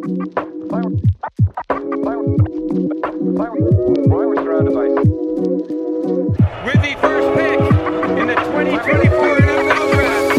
With the first pick in the 2024 NFL Draft.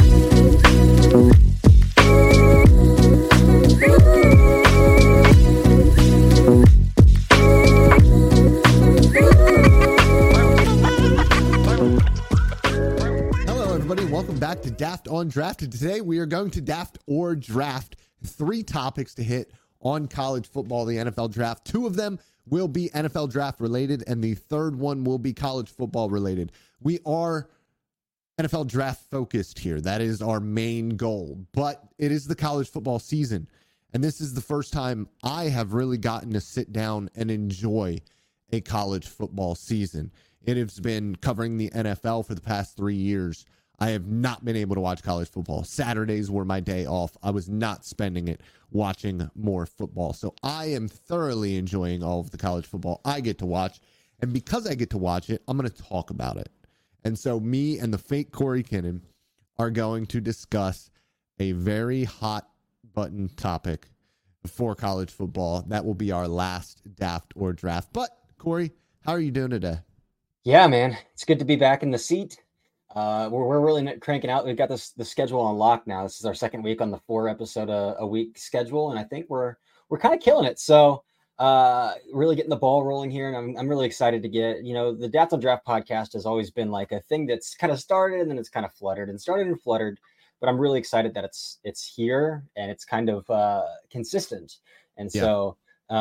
Hello, everybody. Welcome back to Daft on Drafted. Today, we are going to Daft or Draft 3 topics to hit on college football, the NFL Draft. 2 of them will be NFL Draft related, and the third one will be college football related. We are NFL Draft focused here. That is our main goal, but it is the college football season, and this is the first time I have really gotten to sit down and enjoy a college football season. It has been covering the NFL for the past 3 years. I have not been able to watch college football. Saturdays were my day off. I was not spending it watching more football. So I am thoroughly enjoying all of the college football I get to watch. And because I get to watch it, I'm going to talk about it. And so me and the fake Corey Kinnan are going to discuss a very hot button topic for college football. That will be our last Daft or Draft. But Corey, how are you doing today? Yeah, man, it's good to be back in the seat. We're really cranking out. We've got the schedule on lock now. This is our second week on the 4 episode a week schedule, and I think we're kind of killing it. So really getting the ball rolling here, and I'm really excited to get, the Daft on Draft podcast has always been like a thing that's kind of started and then it's kind of fluttered and started and fluttered, but I'm really excited that it's here and it's kind of consistent. And so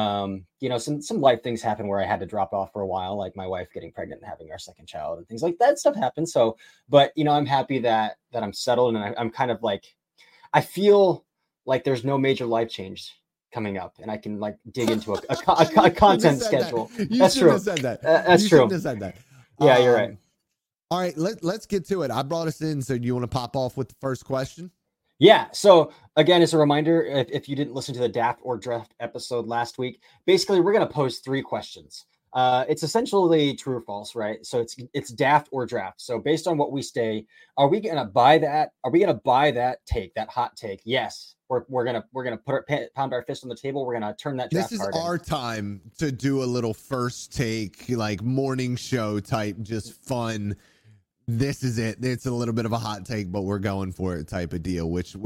some life things happen where I had to drop off for a while, like my wife getting pregnant and having our second child and things like that stuff happens. So, but I'm happy that I'm settled, and I'm kind of like, I feel like there's no major life change coming up, and I can like dig into a content schedule. That's true. That's true. Yeah, you're right. All right, let's get to it. I brought us in, so do you want to pop off with the first question? Yeah. So again, as a reminder, if you didn't listen to the Daft or Draft episode last week, basically we're going to pose 3 questions. It's essentially true or false, right? So it's Daft or Draft. So based on what we say, are we going to buy that? Are we going to buy that take, that hot take? Yes. We're gonna pound our fist on the table. We're gonna turn that draft. This is our time to do a little first take, like morning show type, just fun. This is it. It's a little bit of a hot take, but we're going for it type of deal, which,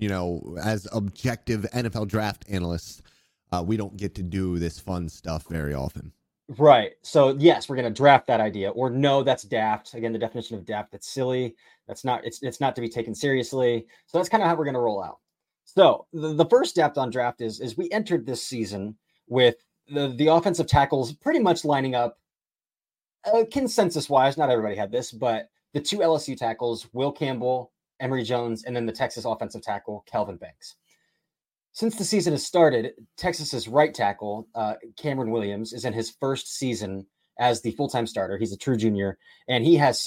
as objective NFL draft analysts, we don't get to do this fun stuff very often. Right. So yes, we're going to draft that idea, or no, that's daft. Again, the definition of daft, that's silly. That's not, it's not to be taken seriously. So that's kind of how we're going to roll out. So the first Daft on Draft is we entered this season with the offensive tackles pretty much lining up consensus-wise. Not everybody had this, but the 2 LSU tackles, Will Campbell, Emory Jones, and then the Texas offensive tackle, Kelvin Banks. Since the season has started, Texas's right tackle, Cameron Williams, is in his first season as the full-time starter. He's a true junior, and he has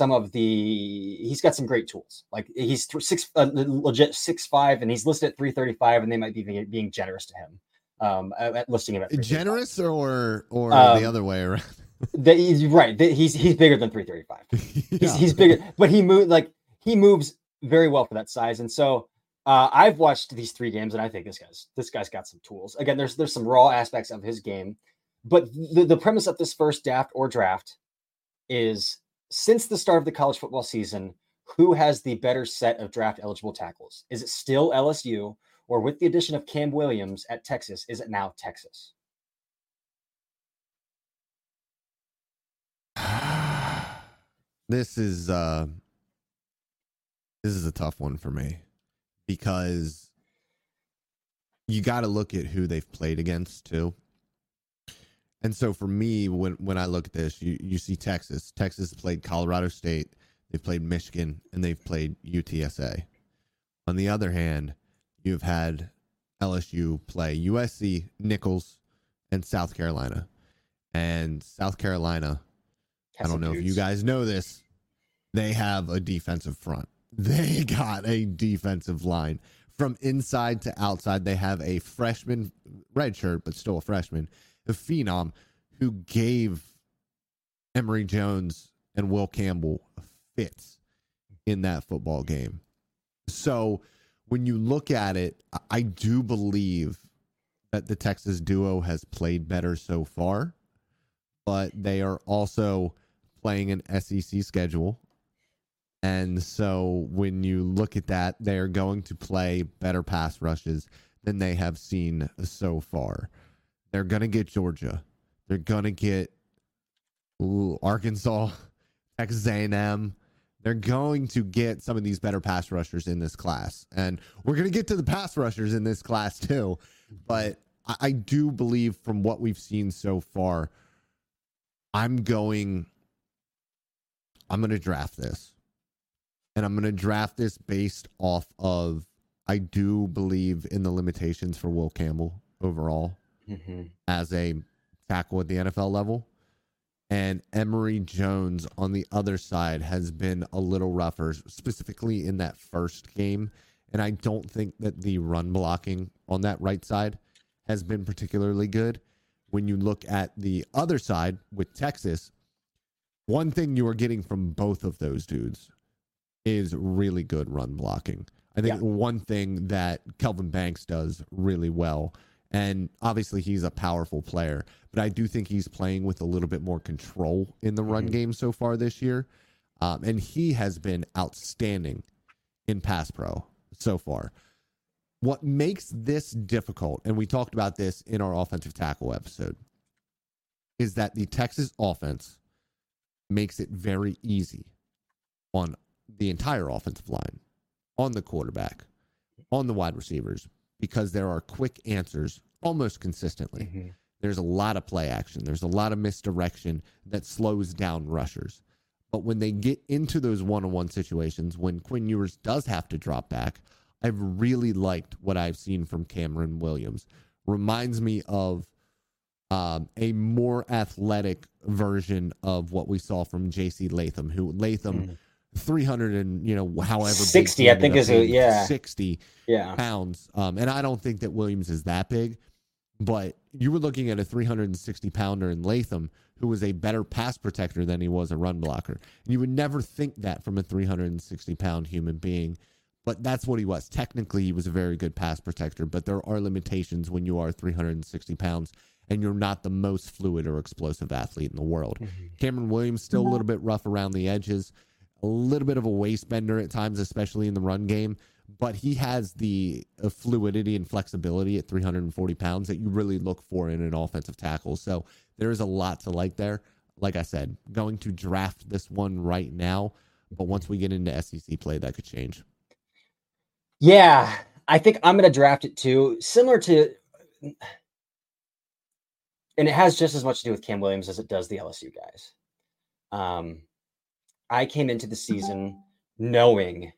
he's got some great tools. Like he's legit 6'5", and he's listed at 335, and they might be being generous to him at listing him at generous or the other way around. He's right. He's bigger than 335. Yeah. He's bigger, but he moves very well for that size. And so I've watched these 3 games, and I think this guy's got some tools. Again, there's some raw aspects of his game. But the premise of this first Daft or Draft is, since the start of the college football season, who has the better set of draft eligible tackles? Is it still LSU, or with the addition of Cam Williams at Texas, is it now Texas? This is a tough one for me, because you got to look at who they've played against too. And so for me, when I look at this, you see Texas. Texas played Colorado State, they've played Michigan, and they've played UTSA. On the other hand, you've had LSU play USC, Nicholls, and South Carolina. And South Carolina, I don't know if you guys know this, they have a defensive front. They got a defensive line. From inside to outside, they have a freshman, redshirt, but still a freshman, a phenom, who gave Emory Jones and Will Campbell fits in that football game. So when you look at it, I do believe that the Texas duo has played better so far, but they are also playing an SEC schedule. And so when you look at that, they're going to play better pass rushes than they have seen so far. They're going to get Georgia. They're going to get Arkansas, Texas A&M. They're going to get some of these better pass rushers in this class. And we're going to get to the pass rushers in this class too. But I do believe from what we've seen so far, I'm going to draft this. And I'm going to draft this based off of, I do believe in the limitations for Will Campbell overall as a tackle at the NFL level. And Emory Jones on the other side has been a little rougher, specifically in that first game. And I don't think that the run blocking on that right side has been particularly good. When you look at the other side with Texas, one thing you are getting from both of those dudes is really good run blocking. I think one thing that Kelvin Banks does really well, and obviously he's a powerful player, but I do think he's playing with a little bit more control in the run game so far this year. And he has been outstanding in pass pro so far. What makes this difficult, and we talked about this in our offensive tackle episode, is that the Texas offense makes it very easy on the entire offensive line, on the quarterback, on the wide receivers, because there are quick answers almost consistently. There's a lot of play action. There's a lot of misdirection that slows down rushers. But when they get into those one-on-one situations, when Quinn Ewers does have to drop back, I've really liked what I've seen from Cameron Williams. Reminds me of a more athletic version of what we saw from J.C. Latham, who 300 and, however 60, I think, is 60 pounds. And I don't think that Williams is that big, but you were looking at a 360 pounder in Latham, who was a better pass protector than he was a run blocker. And you would never think that from a 360 pound human being, but that's what he was. Technically, he was a very good pass protector, but there are limitations when you are 360 pounds and you're not the most fluid or explosive athlete in the world. Cameron Williams still a little bit rough around the edges, a little bit of a waist bender at times, especially in the run game, but he has the fluidity and flexibility at 340 pounds that you really look for in an offensive tackle. So there is a lot to like there. Like I said, going to draft this one right now, but once we get into SEC play, that could change. Yeah, I think I'm going to draft it too. Similar to, and it has just as much to do with Cam Williams as it does the LSU guys. I came into the season knowing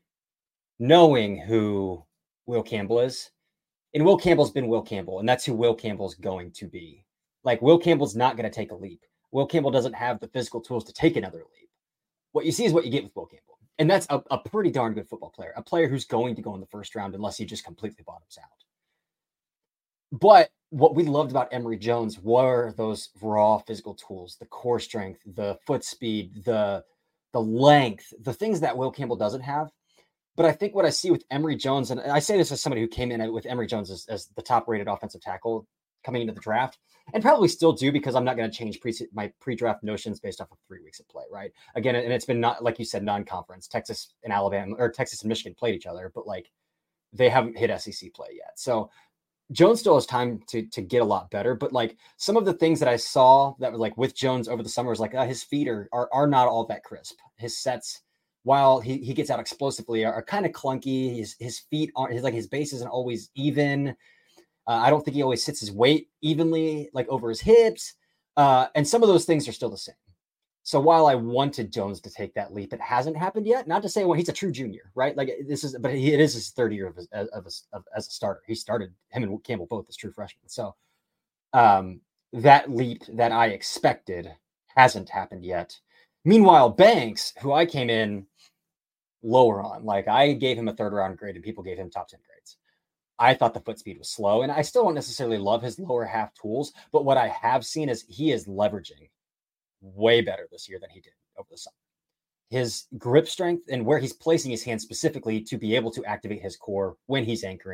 who Will Campbell is. And Will Campbell's been Will Campbell, and that's who Will Campbell's going to be. Like, Will Campbell's not going to take a leap. Will Campbell doesn't have the physical tools to take another leap. What you see is what you get with Will Campbell. And that's a pretty darn good football player, a player who's going to go in the first round unless he just completely bottoms out. But what we loved about Emory Jones were those raw physical tools, the core strength, the foot speed, the length, the things that Will Campbell doesn't have. But I think what I see with Emory Jones, and I say this as somebody who came in with Emory Jones as the top-rated offensive tackle coming into the draft, and probably still do, because I'm not going to change my pre-draft notions based off of 3 weeks of play, right? Again, and it's been, not like you said, non-conference. Texas and Alabama, or Texas and Michigan played each other, but like they haven't hit SEC play yet. So Jones still has time to get a lot better, but like some of the things that I saw that were like with Jones over the summer was like his feet are not all that crisp. His sets, while he gets out explosively, are kind of clunky. His feet aren't, his base isn't always even. I don't think he always sits his weight evenly, like over his hips. And some of those things are still the same. So while I wanted Jones to take that leap, it hasn't happened yet. Not to say, well, he's a true junior, right? Like it is his third year as a starter. He started, him and Campbell both as true freshmen. So that leap that I expected hasn't happened yet. Meanwhile, Banks, who I came in lower on, like I gave him a third round grade and people gave him top 10 grades. I thought the foot speed was slow, and I still don't necessarily love his lower half tools, but what I have seen is he is leveraging way better this year than he did over the summer. His grip strength and where he's placing his hands specifically to be able to activate his core when he's anchoring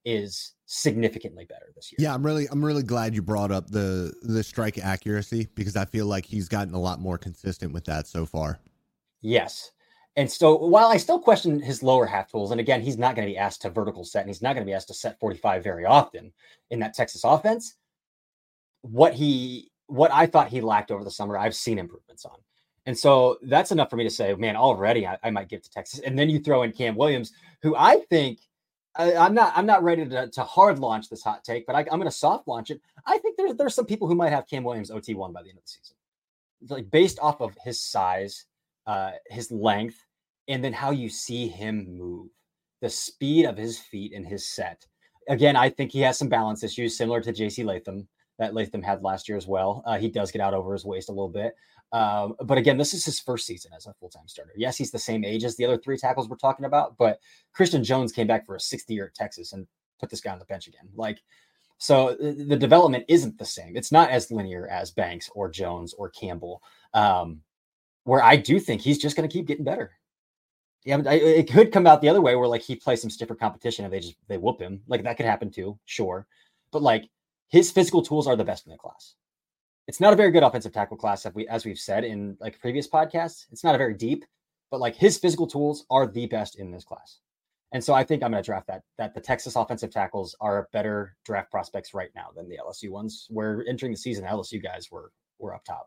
is significantly better this year. Yeah, I'm really glad you brought up the strike accuracy, because I feel like he's gotten a lot more consistent with that so far. Yes. And so while I still question his lower half tools, and again, he's not going to be asked to vertical set, and he's not going to be asked to set 45 very often in that Texas offense, what I thought he lacked over the summer, I've seen improvements on. And so that's enough for me to say, man, already I might give to Texas. And then you throw in Cam Williams, who I think I'm not ready to hard launch this hot take, but I'm going to soft launch it. I think there's some people who might have Cam Williams OT1 by the end of the season, like based off of his size, his length, and then how you see him move, the speed of his feet and his set. Again, I think he has some balance issues similar to JC Latham that Latham had last year as well. He does get out over his waist a little bit. But again, this is his first season as a full-time starter. Yes, he's the same age as the other three tackles we're talking about, but Christian Jones came back for a 6th year at Texas and put this guy on the bench again. So the development isn't the same. It's not as linear as Banks or Jones or Campbell, where I do think he's just going to keep getting better. Yeah, it could come out the other way where he plays some stiffer competition and they whoop him. That could happen too, sure. But his physical tools are the best in the class. It's not a very good offensive tackle class, as we've said in previous podcasts. It's not a very deep, but his physical tools are the best in this class. And so I think I'm going to draft that the Texas offensive tackles are better draft prospects right now than the LSU ones, where entering the season, LSU guys were up top.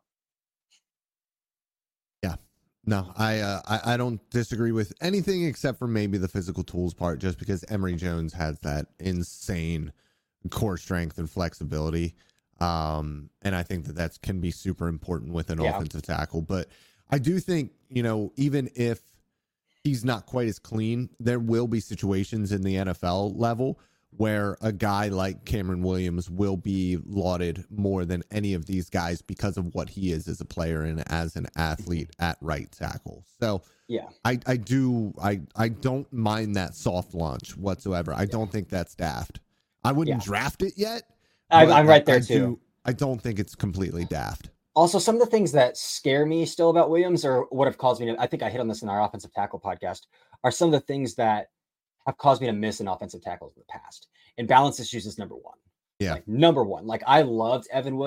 Yeah, no, I don't disagree with anything except for maybe the physical tools part, just because Emory Jones has that insane core strength and flexibility. And I think that can be super important with an offensive tackle. But I do think, even if he's not quite as clean, there will be situations in the NFL level where a guy like Cameron Williams will be lauded more than any of these guys because of what he is as a player and as an athlete at right tackle. So yeah, I don't mind that soft launch whatsoever. I don't think that's daft. I wouldn't draft it yet. I'm right there too. I don't think it's completely daft. Also, some of the things that scare me still about Williams, or what have caused me to, I think I hit on this in our offensive tackle podcast, are some of the things that have caused me to miss an offensive tackle in the past. And balance issues is number one. Yeah. Number one. I loved Evan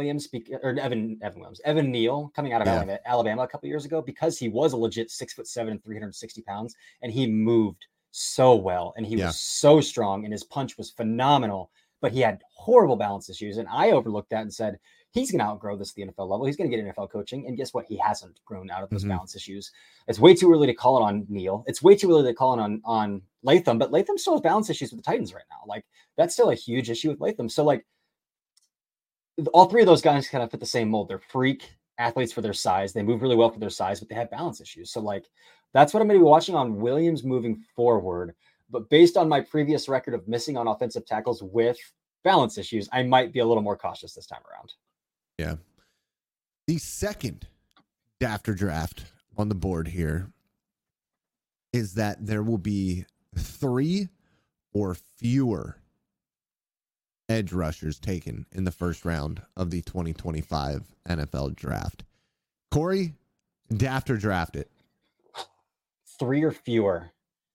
Neal coming out of Alabama a couple years ago, because he was a legit 6'7" and 360 pounds, and he moved so well, and he was so strong, and his punch was phenomenal. But he had horrible balance issues. And I overlooked that and said, he's going to outgrow this at the NFL level. He's going to get NFL coaching. And guess what? He hasn't grown out of those balance issues. It's way too early to call it on Neal. It's way too early to call it on Latham. But Latham still has balance issues with the Titans right now. That's still a huge issue with Latham. So, all three of those guys kind of fit the same mold. They're freak athletes for their size. They move really well for their size, but they have balance issues. So, that's what I'm going to be watching on Williams moving forward. But based on my previous record of missing on offensive tackles with balance issues, I might be a little more cautious this time around. Yeah. The second after draft on the board here is that there will be 3 or fewer edge rushers taken in the first round of the 2025 NFL draft. Corey, draft or draft it? 3 or fewer.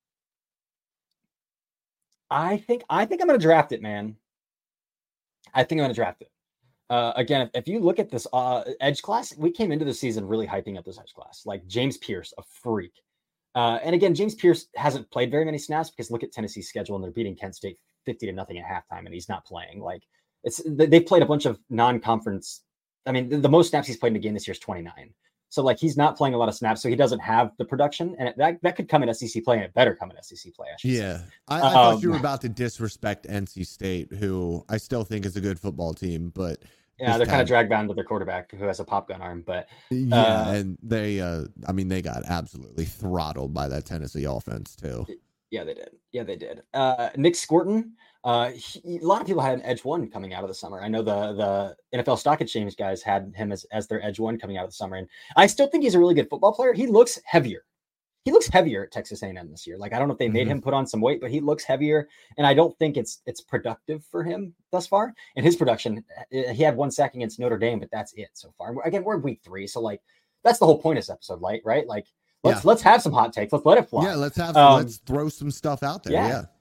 I think I'm going to draft it, man. I think I'm going to draft it. Again, if you look at this edge class, we came into the season really hyping up this edge class. James Pierce, a freak. And again, James Pierce hasn't played very many snaps, because look at Tennessee's schedule, and they're beating Kent State 50-0 at halftime, and he's not playing. They played a bunch of non-conference. I mean, the most snaps he's played in a game this year is 29. So he's not playing a lot of snaps, so he doesn't have the production, and that could come in SEC play, and it better come in SEC play. I should say. I thought you were about to disrespect NC State, who I still think is a good football team, but they're kind of dragged down to their quarterback, who has a pop gun arm. But and they got absolutely throttled by that Tennessee offense too. Yeah, they did. Nick Scorton. A lot of people had an edge one coming out of the summer. I know the NFL Stock Exchange guys had him as their edge one coming out of the summer. And I still think he's a really good football player. He looks heavier. He looks heavier at Texas A&M this year. I don't know if they made him put on some weight, but he looks heavier. And I don't think it's productive for him thus far. And his production, he had 1 sack against Notre Dame, but that's it so far. Again, we're in week 3. So that's the whole point of this episode, right? Let's have some hot takes. Let's let it fly. Yeah, let's throw some stuff out there. Yeah.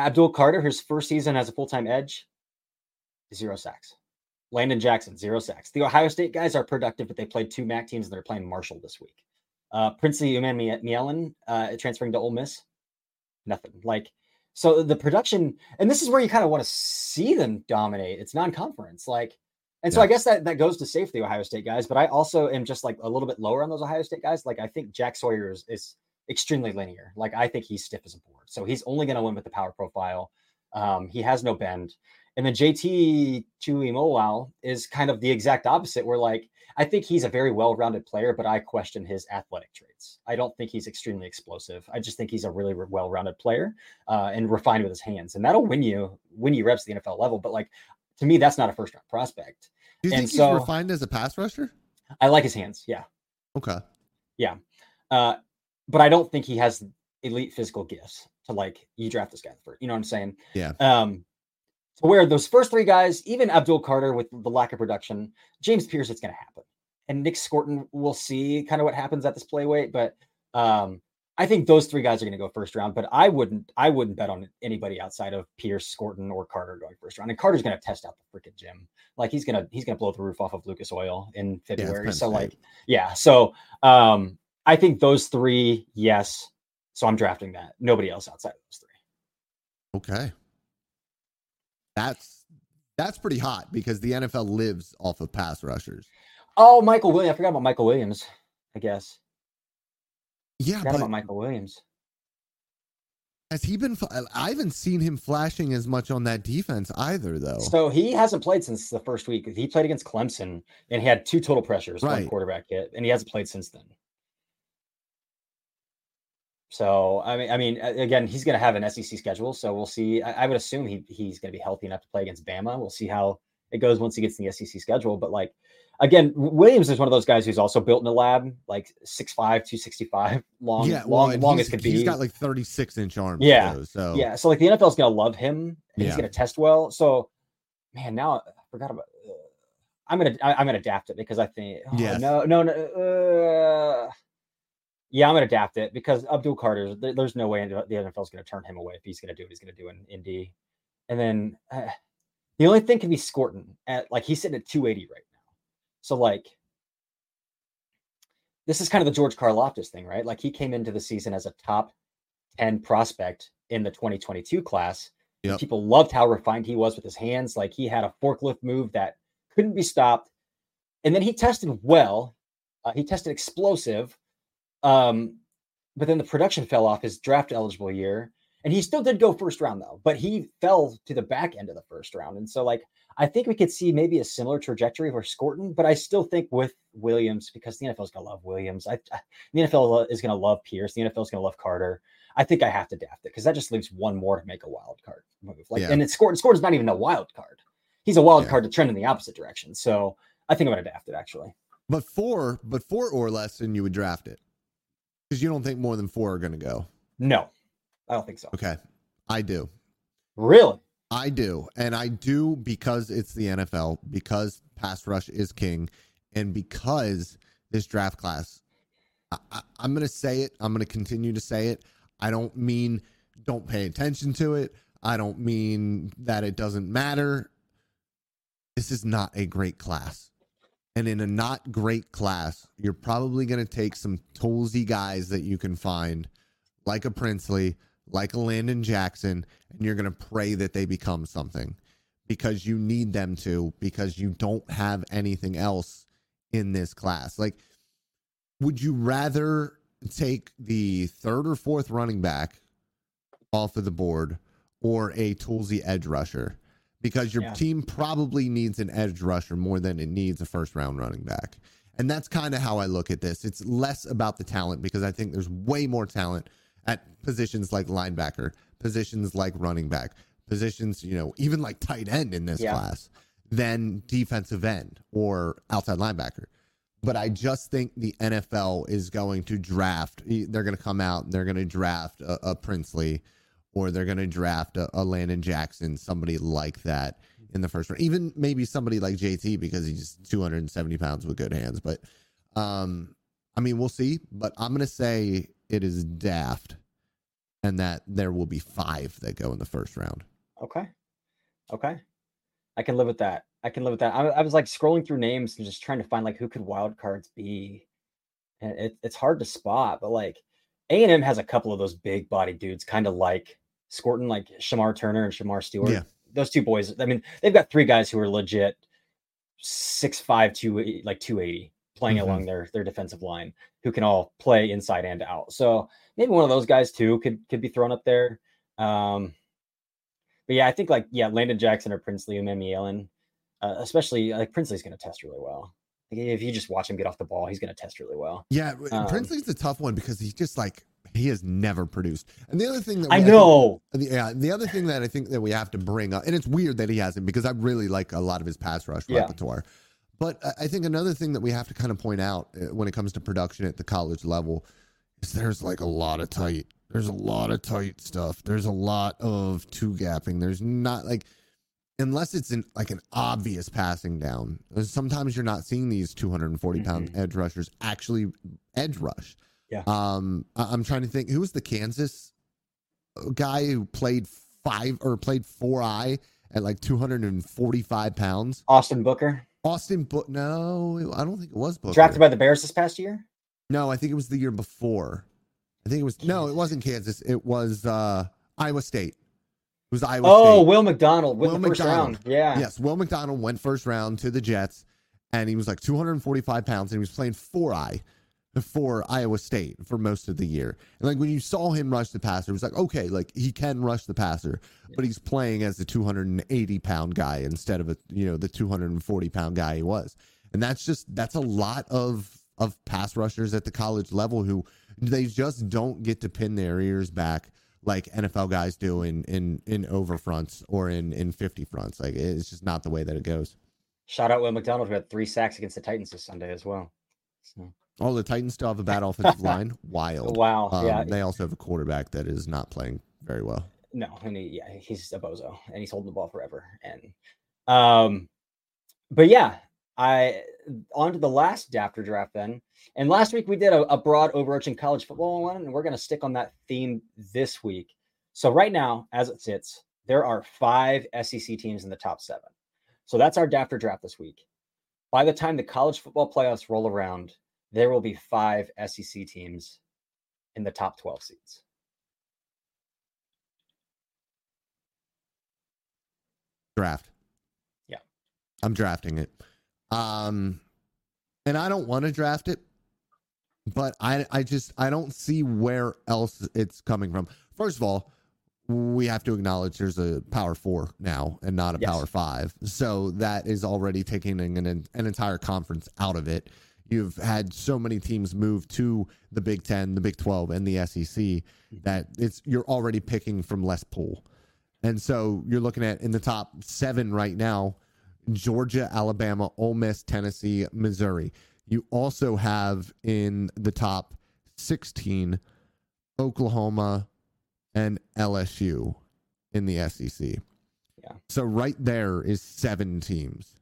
Abdul Carter, his first season as a full-time edge, 0 sacks. Landon Jackson, 0 sacks. The Ohio State guys are productive, but they played 2 MAC teams and they're playing Marshall this week. Princely Umanmielen transferring to Ole Miss, nothing. Like, so the production, and this is where you kind of want to see them dominate. It's non-conference, like, and so I guess that goes to safe the Ohio State guys, but I also am just like a little bit lower on those Ohio State guys. Like, I think Jack Sawyer is extremely linear. Like, I think he's stiff as a board, so he's only going to win with the power profile. He has no bend. And then JT Tuimoloau is kind of the exact opposite, where like, I think he's a very well-rounded player, but I question his athletic traits. I don't think he's extremely explosive. I just think he's a really well-rounded player and refined with his hands. And that'll win you reps at the NFL level. But like, to me, that's not a first-round prospect. Do you think he's refined as a pass rusher? I like his hands. Yeah. Okay. Yeah. But I don't think he has elite physical gifts to like, you draft this guy first. You know what I'm saying? Yeah. To where those first 3 guys, even Abdul Carter with the lack of production, James Pierce, it's going to happen. And Nick Scorton, we'll see kind of what happens at this play weight. But I think those 3 guys are going to go first round. But I wouldn't bet on anybody outside of Pierce, Scorton, or Carter going first round. And Carter's going to test out the freaking gym. Like, he's gonna blow the roof off of Lucas Oil in February. So like, yeah. So I think those 3, yes. So I'm drafting that. Nobody else outside of those 3. Okay. That's pretty hot because the NFL lives off of pass rushers. Oh, Michael Williams. I forgot about Michael Williams, I guess. Yeah, forgot about Michael Williams. Has he been? I haven't seen him flashing as much on that defense either, though. So he hasn't played since the first week. He played against Clemson and he had 2 total pressures, 1 quarterback hit, and he hasn't played since then. So, I mean, again, he's going to have an SEC schedule, so we'll see. I would assume he's going to be healthy enough to play against Bama. We'll see how it goes once he gets in the SEC schedule. But, like, again, Williams is one of those guys who's also built in a lab, like 6'5", 265, long as could be. He's got, like, 36-inch arms. Yeah, too, so. Yeah, so, like, the NFL is going to love him, and he's going to test well. So, man, now I forgot about I'm gonna adapt it because I think yeah, I'm going to adapt it because Abdul Carter, there's no way the NFL is going to turn him away if he's going to do what he's going to do in Indy. And then the only thing can be Scorton at like, he's sitting at 280 right now. So like, this is kind of the George Karlaftis thing, right? Like, he came into the season as a top 10 prospect in the 2022 class. Yep. People loved how refined he was with his hands. Like, he had a forklift move that couldn't be stopped. And then he tested well. He tested explosive. But then the production fell off his draft eligible year, and he still did go first round though, but he fell to the back end of the first round. And so like, I think we could see maybe a similar trajectory for Scorton, but I still think with Williams, because the NFL is going to love Williams. The NFL is going to love Pierce. The NFL is going to love Carter. I think I have to adapt it because that just leaves one more to make a wild card move. Like, and it's Scorton's not even a wild card. He's a wild card to trend in the opposite direction. So I think I'm going to adapt it actually. But four or less, and you would draft it. Because you don't think more than 4 are going to go? No, I don't think so. Okay. I do. Really? I do. And I do because it's the NFL, because pass rush is king, and because this draft class, I'm going to say it. I'm going to continue to say it. I don't mean don't pay attention to it. I don't mean that it doesn't matter. This is not a great class. And in a not great class, you're probably going to take some toolsy guys that you can find, like a Princely, like a Landon Jackson, and you're going to pray that they become something because you need them to, because you don't have anything else in this class. Like, would you rather take the 3rd or 4th running back off of the board or a toolsy edge rusher? Because your team probably needs an edge rusher more than it needs a first-round running back. And that's kind of how I look at this. It's less about the talent because I think there's way more talent at positions like linebacker, positions like running back, positions, even like tight end in this class than defensive end or outside linebacker. But I just think the NFL is going to draft. They're going to come out and they're going to draft a Princely, or they're going to draft a Landon Jackson, somebody like that in the first round. Even maybe somebody like JT because he's 270 pounds with good hands. But, we'll see. But I'm going to say it is daft and that there will be 5 that go in the first round. Okay. I can live with that. I was like scrolling through names and just trying to find like who could wild cards be. And it's hard to spot, but like A&M has a couple of those big body dudes, kind of like Scorton, like Shamar Turner and Shamar Stewart. Yeah. Those two boys. I mean, they've got 3 guys who are legit 6'5", 280, playing along their defensive line, who can all play inside and out. So maybe one of those guys too could be thrown up there. But yeah, I think Landon Jackson or Princely Umealien, especially like Princely's going to test really well. If you just watch him get off the ball, he's going to test really well. Yeah, Princely's a tough one because he's just like, he has never produced. And the other thing that the other thing that I think that we have to bring up, and it's weird that he hasn't, because I really like a lot of his pass rush repertoire. But I think another thing that we have to kind of point out when it comes to production at the college level is there's like a lot of tight stuff. There's a lot of 2-gapping. There's not like, unless it's an obvious passing down. Sometimes you're not seeing these 240-pound edge rushers actually edge rush. Yeah. I'm trying to think, who was the Kansas guy who played 4-eye at like 245 pounds? Austin Booker. No, I don't think it was Booker. Drafted by the Bears this past year? No, I think it was the year before. It wasn't Kansas. It was Iowa State. It was Iowa State. Will McDonald went the first round. Yeah. Yes, Will McDonald went first round to the Jets, and he was like 245 pounds, and he was playing 4-eye for Iowa State for most of the year. And like when you saw him rush the passer, it was like, okay, like he can rush the passer, but he's playing as a 280-pound guy instead of the 240-pound guy he was. And that's a lot of pass rushers at the college level who they just don't get to pin their ears back like NFL guys do in over fronts or in 50 fronts. Like, it's just not the way that it goes. Shout out Will McDonald, who had 3 sacks against the Titans this Sunday as well. So. Oh, the Titans still have a bad offensive line. Wild. Wow. Yeah. They also have a quarterback that is not playing very well. No, and he's a bozo, and he's holding the ball forever. And, but yeah, on to the last Dafter draft then. And last week we did a broad overarching college football one, and we're going to stick on that theme this week. So right now, as it sits, there are 5 SEC teams in the top 7. So that's our Dafter draft this week. By the time the college football playoffs roll around, there will be 5 SEC teams in the top 12 seeds. Draft. Yeah. I'm drafting it. And I don't want to draft it, but I don't see where else it's coming from. First of all, we have to acknowledge there's a Power 4 now and not a Power 5. So that is already taking an entire conference out of it. You've had so many teams move to the Big 10, the Big 12, and the SEC that you're already picking from less pool. And so you're looking at in the top 7 right now, Georgia, Alabama, Ole Miss, Tennessee, Missouri. You also have in the top 16, Oklahoma and LSU in the SEC. Yeah. So right there is 7 teams.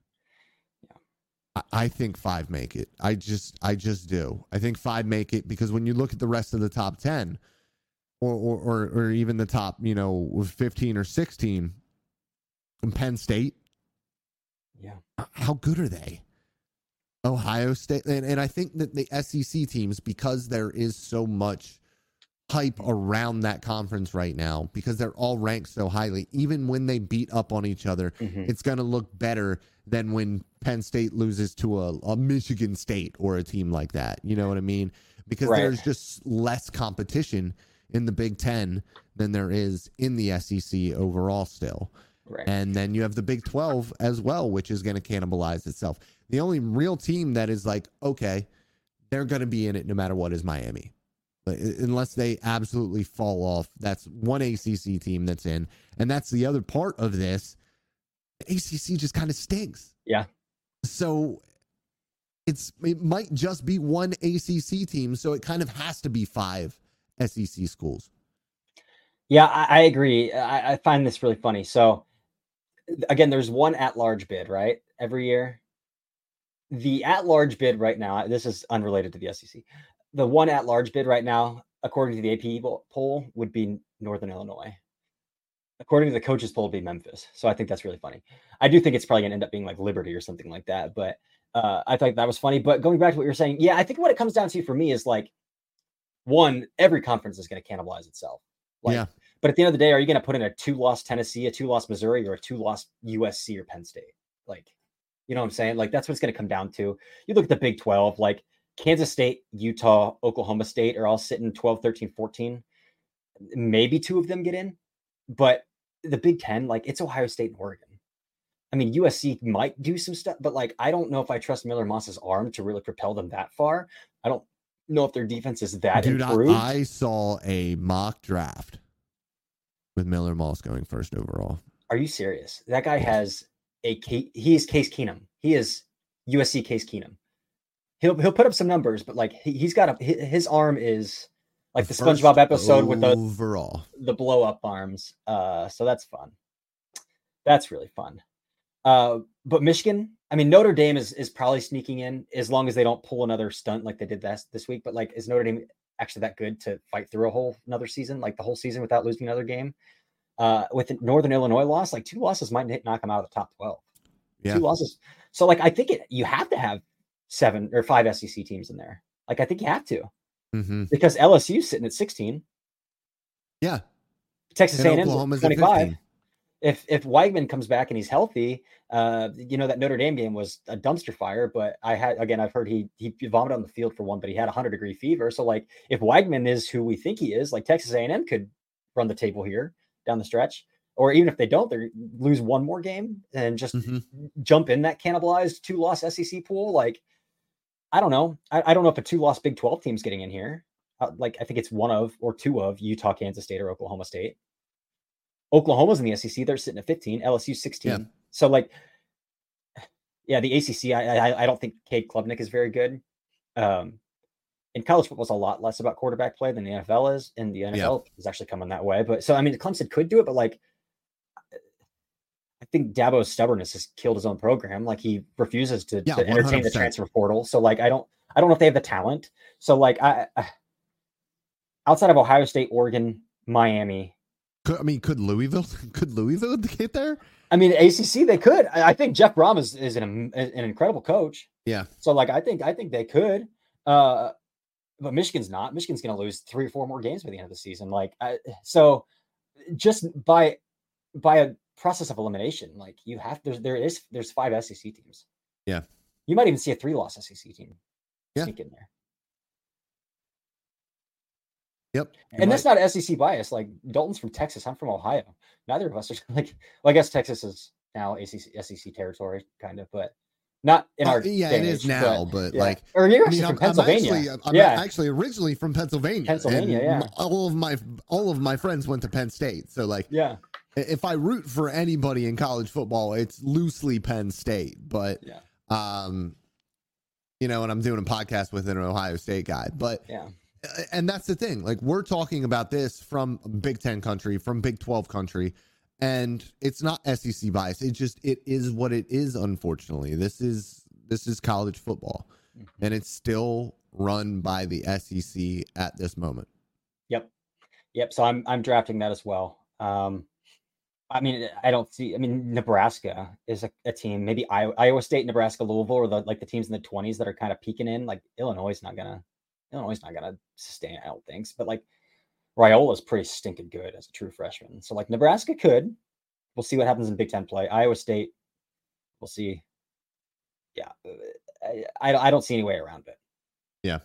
I think 5 make it. I just do. I think 5 make it because when you look at the rest of the top 10 or even the top, 15 or 16, Penn State. Yeah. How good are they? Ohio State. And I think that the SEC teams, because there is so much hype around that conference right now, because they're all ranked so highly, even when they beat up on each other, it's going to look better than when Penn State loses to a Michigan State or a team like that. You know what I mean? Because there's just less competition in the Big 10 than there is in the SEC overall still. Right. And then you have the Big 12 as well, which is going to cannibalize itself. The only real team that is like, okay, they're going to be in it no matter what is Miami. Unless they absolutely fall off. That's one ACC team that's in. And that's the other part of this. The ACC just kind of stinks. Yeah. So it might just be one ACC team. So it kind of has to be 5 SEC schools. Yeah, I agree. I find this really funny. So again, there's one at-large bid, right? Every year. The at-large bid right now, this is unrelated to the SEC. The one at-large bid right now according to the AP poll, would be Northern Illinois. According to the coaches poll, would be Memphis. So I think that's really funny. I do think it's probably going to end up being like Liberty or something like that. But I thought that was funny. But going back to what you're saying, yeah, I think what it comes down to for me is like, one, every conference is going to cannibalize itself. Like, Yeah. But at the end of the day, are you going to put in a 2-loss Tennessee, a 2-loss Missouri, or a 2-loss USC or Penn State? Like, you know what I'm saying? Like, that's what it's going to come down to. You look at the Big 12, like Kansas State, Utah, Oklahoma State are all sitting 12, 13, 14. Maybe 2 of them get in. But the Big 10, like, it's Ohio State and Oregon. I mean, USC might do some stuff, but like, I don't know if I trust Miller Moss's arm to really propel them that far. I don't know if their defense is that improved. I saw a mock draft with Miller Moss going first overall. Are you serious? That guy has he is Case Keenum. He is USC Case Keenum. He'll put up some numbers, but like he's got his arm is like the SpongeBob episode with the blow up arms. So that's fun. That's really fun. But Michigan, I mean, Notre Dame is probably sneaking in as long as they don't pull another stunt like they did this week. But like, is Notre Dame actually that good to fight through another season, like the whole season without losing another game? With the Northern Illinois loss, like 2 losses might knock them out of the top 12. Yeah. 2 losses. So like, I think you have to have 7 or 5 SEC teams in there. Like, I think you have to, because LSU's sitting at 16. Yeah. Texas A&M's at 25. If Weigman comes back and he's healthy, that Notre Dame game was a dumpster fire. But I've heard he vomited on the field for one, but he had 100-degree fever. So like, if Weigman is who we think he is, like Texas A&M could run the table here down the stretch, or even if they don't, they lose one more game and just jump in that cannibalized 2-loss SEC pool. Like, I don't know. I don't know if a 2-loss Big 12 team's getting in here. Like, I think it's 1 of or 2 of Utah, Kansas State, or Oklahoma State. Oklahoma's in the SEC. They're sitting at 15. LSU 16. Yeah. So like, yeah, the ACC. I don't think Cade Klubnik is very good. In college football, is a lot less about quarterback play than the NFL is, and the NFL is actually coming that way. But so I mean, Clemson could do it, but like, I think Dabo's stubbornness has killed his own program. Like, he refuses to entertain 100%. The transfer portal. So like, I don't know if they have the talent. So like, I outside of Ohio State, Oregon, Miami. Could Louisville get there? I mean, ACC, they could. I think Jeff Brom is an incredible coach. Yeah. So like, I think they could. But Michigan's not. Michigan's going to lose 3 or 4 more games by the end of the season. Like, so just by a process of elimination, like you have there's 5 SEC teams. Yeah. You might even see a 3-loss SEC team sneak in there. Yep. And that's not SEC bias. Like, Dalton's from Texas. I'm from Ohio. Neither of us are like, well, I guess Texas is now SEC territory, kind of, but not in our it is now, but like, or you're actually from Pennsylvania. I'm actually originally from Pennsylvania. And all of my friends went to Penn State. So like, if I root for anybody in college football, it's loosely Penn State. But and I'm doing a podcast with an Ohio State guy. But and that's the thing. Like, we're talking about this from Big 10 country, from Big 12 country. And it's not SEC bias. It is what it is. Unfortunately, this is college football, and it's still run by the SEC at this moment. Yep. So I'm drafting that as well. I mean, Nebraska is a team. Maybe Iowa State, Nebraska, Louisville, or the teams in the 20s that are kind of peeking in. Like, Illinois is not gonna sustain it, I don't think. But like, Raiola's pretty stinking good as a true freshman. So like, Nebraska could. We'll see what happens in Big 10 play. Iowa State, we'll see. Yeah. I don't see any way around it. Yeah.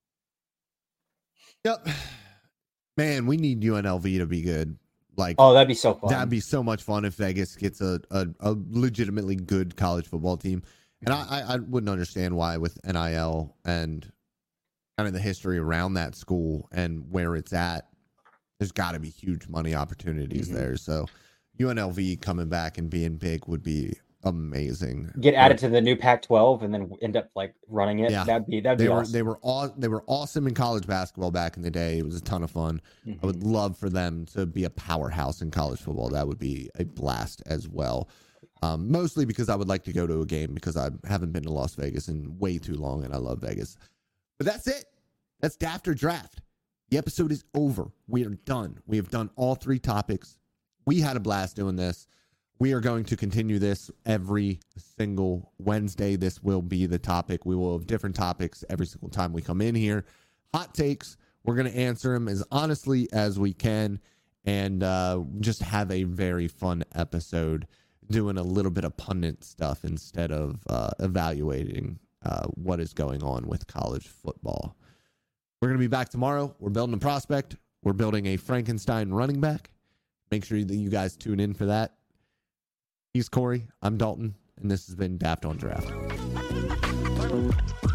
Yep. Man, we need UNLV to be good. Like, oh, that'd be so fun. That'd be so much fun if Vegas gets a legitimately good college football team. And I wouldn't understand why, with NIL and kind of the history around that school and where it's at, there's got to be huge money opportunities there. So UNLV coming back and being big would be amazing. Get added to the new Pac-12 and then end up like running it. Yeah. That'd be awesome. They were awesome in college basketball back in the day. It was a ton of fun. I would love for them to be a powerhouse in college football. That would be a blast as well. Mostly because I would like to go to a game, because I haven't been to Las Vegas in way too long, and I love Vegas. But that's it. That's Daft or Draft. The episode is over. We are done. We have done all 3 topics. We had a blast doing this. We are going to continue this every single Wednesday. This will be the topic. We will have different topics every single time we come in here. Hot takes. We're going to answer them as honestly as we can and just have a very fun episode doing a little bit of pundit stuff instead of evaluating what is going on with college football. We're going to be back tomorrow. We're building a prospect. We're building a Frankenstein running back. Make sure that you guys tune in for that. He's Corey. I'm Dalton. And this has been Daft on Draft.